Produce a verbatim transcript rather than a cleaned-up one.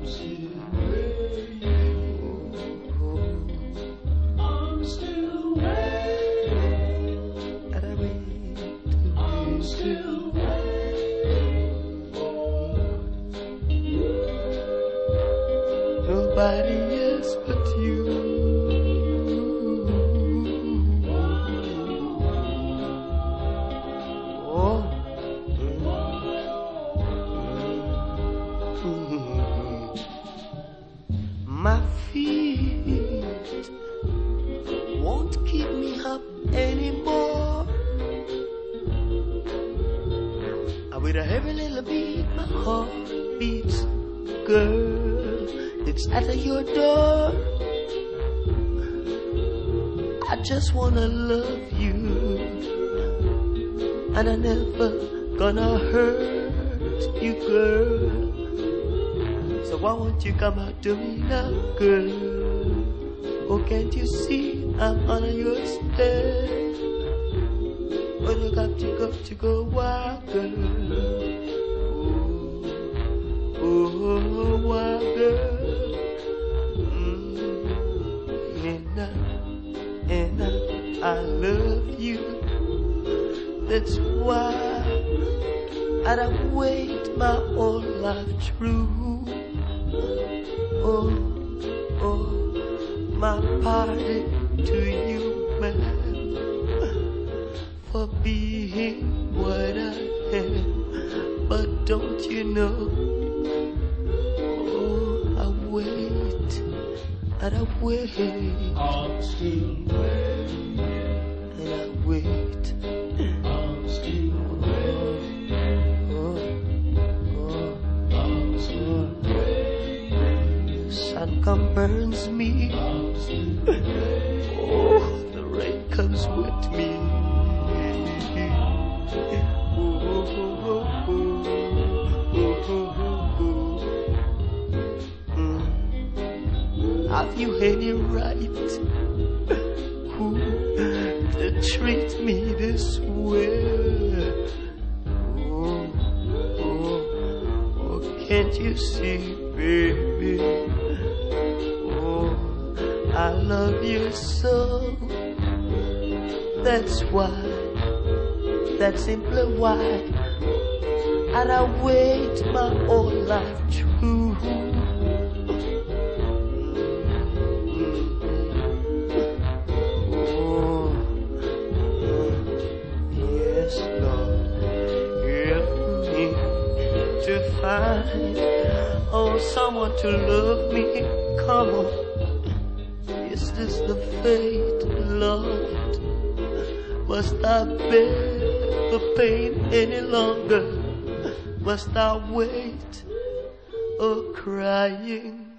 I'm still waiting. And I wait. I'm still waiting for you. Nobody else but you. Oh. My feet won't keep me up anymore. With a heavy little beat, my heart beats. Girl, it's at your door. I just wanna love you, and I never gonna hurt you, girl. So why won't you come out to me now, girl? Oh, can't you see I'm on your step? When you got to go to go wild, girl. Oh, oh, wild girl. Mm, and I, and I, I love you. That's why I'd wait my whole life through. Oh, oh, my party to you, man, for being what I am. But don't you know, oh, I wait, and I wait, I'm still waiting. and I wait. I'm still waiting. Oh, oh, I'm still waiting. the sun come burns me. I'm still waiting. Oh, the rain comes with me. Have you any right who to treat me this way? Oh, oh, oh, can't you see, baby? Oh, I love you so. That's why, that's simply why, and I wait my whole life through. To find, oh, someone to love me, come on. Is this the fate, Lord? Must I bear the pain any longer? Must I wait, oh, crying